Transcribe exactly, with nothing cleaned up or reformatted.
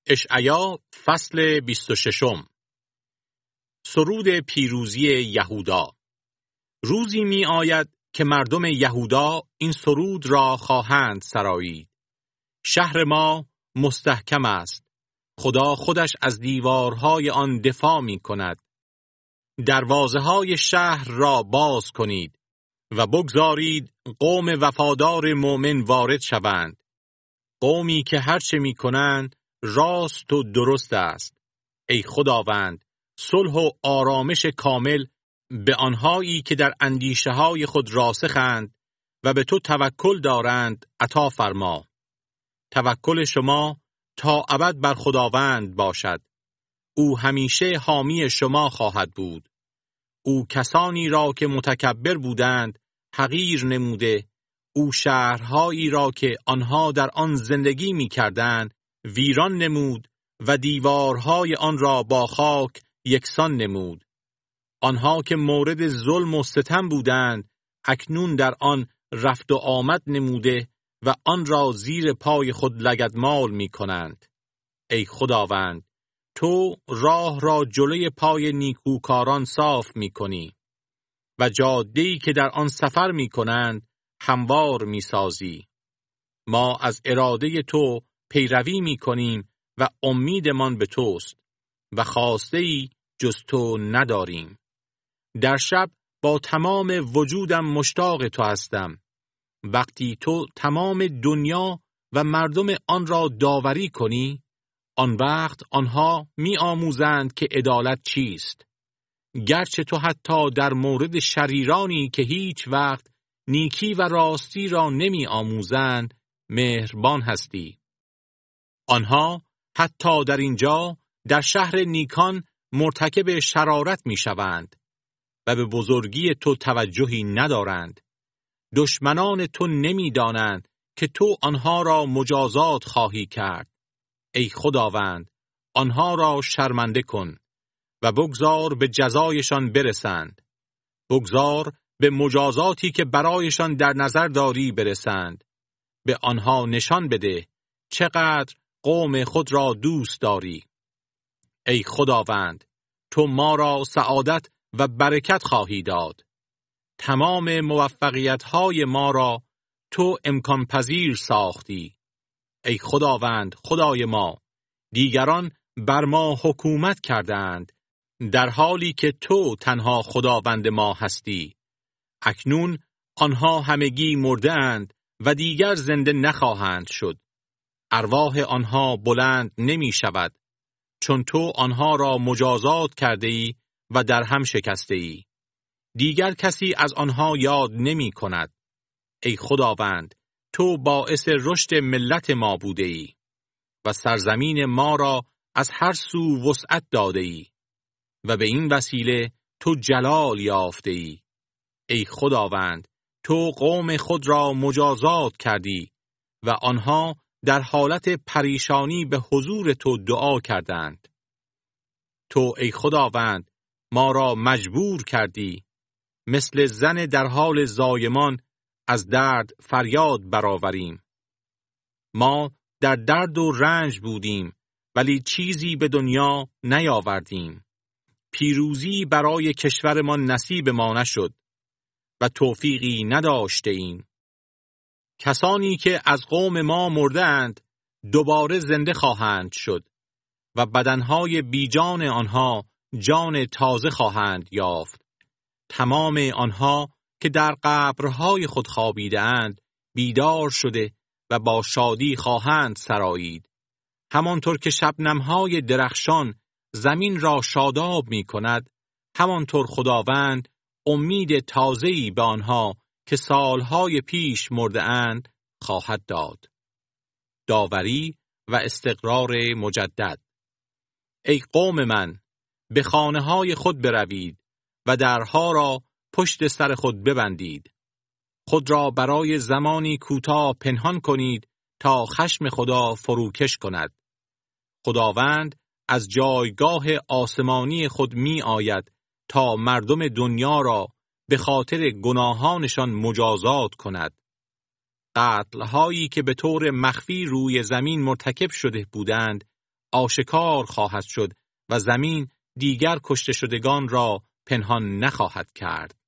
اشعیا فصل بیست و ششم. سرود پیروزی یهودا. روزی می آید که مردم یهودا این سرود را خواهند سرایید. شهر ما مستحکم است. خدا خودش از دیوارهای آن دفاع می کند. دروازه های شهر را باز کنید و بگذارید قوم وفادار مؤمن وارد شوند. قومی که هرچه می کنند راست و درست است. ای خداوند، صلح و آرامش کامل به آنهایی که در اندیشه های خود راسخند و به تو توکل دارند عطا فرما. توکل شما تا ابد بر خداوند باشد. او همیشه حامی شما خواهد بود. او کسانی را که متکبر بودند حقیر نموده، او شهرهایی را که آنها در آن زندگی می کردند ویران نمود و دیوارهای آن را با خاک یکسان نمود. آنها که مورد ظلم و ستم بودند اکنون در آن رفت و آمد نموده و آن را زیر پای خود لگدمال می کنند. ای خداوند، تو راه را جلوی پای نیکوکاران صاف می کنی و جاده‌ای که در آن سفر می کنند هموار می سازی. ما از اراده تو پیروی می کنیم و امیدمان به توست و خواسته‌ای جز تو نداریم. در شب با تمام وجودم مشتاق تو هستم. وقتی تو تمام دنیا و مردم آن را داوری کنی، آن وقت آنها می آموزند که عدالت چیست. گرچه تو حتی در مورد شریرانی که هیچ وقت نیکی و راستی را نمی آموزند مهربان هستی. آنها حتی در اینجا در شهر نیکان مرتکب شرارت می شوند و به بزرگی تو توجهی ندارند. دشمنان تو نمی دانند که تو آنها را مجازات خواهی کرد. ای خداوند، آنها را شرمنده کن و بگذار به جزایشان برسند. بگذار به مجازاتی که برایشان در نظر داری برسند. به آنها نشان بده چقدر قوم خود را دوست داری. ای خداوند، تو ما را سعادت و برکت خواهی داد. تمام موفقیت‌های ما را تو امکان پذیر ساختی. ای خداوند خدای ما، دیگران بر ما حکومت کردند در حالی که تو تنها خداوند ما هستی. اکنون آنها همگی مرده اند و دیگر زنده نخواهند شد. ارواح آنها بلند نمی شود، چون تو آنها را مجازات کرده ای و در هم شکسته ای. دیگر کسی از آنها یاد نمی کند. ای خداوند، تو باعث رشد ملت ما بوده ای و سرزمین ما را از هر سو وسعت داده ای و به این وسیله تو جلال یافته ای. ای خداوند، تو قوم خود را مجازات کردی و آنها در حالت پریشانی به حضور تو دعا کردند. تو ای خداوند ما را مجبور کردی مثل زن در حال زایمان از درد فریاد برآوریم. ما در درد و رنج بودیم ولی چیزی به دنیا نیاوردیم. پیروزی برای کشورمان نصیب ما نشد و توفیقی نداشته ایم. کسانی که از قوم ما مردند دوباره زنده خواهند شد و بدنهای بیجان آنها جان تازه خواهند یافت. تمام آنها که در قبرهای خود خوابیده اند بیدار شده و با شادی خواهند سرایید. همانطور که شبنمهای درخشان زمین را شاداب می کند، همانطور خداوند امید تازه‌ای به آنها که سالهای پیش مرده اند خواهد داد. داوری و استقرار مجدد. ای قوم من، به خانه‌های خود بروید و درها را پشت سر خود ببندید. خود را برای زمانی کوتاه پنهان کنید تا خشم خدا فروکش کند. خداوند از جایگاه آسمانی خود می آید تا مردم دنیا را به خاطر گناهانشان مجازات کند. قتل‌هایی که به طور مخفی روی زمین مرتکب شده بودند آشکار خواهد شد و زمین دیگر کشته شدگان را پنهان نخواهد کرد.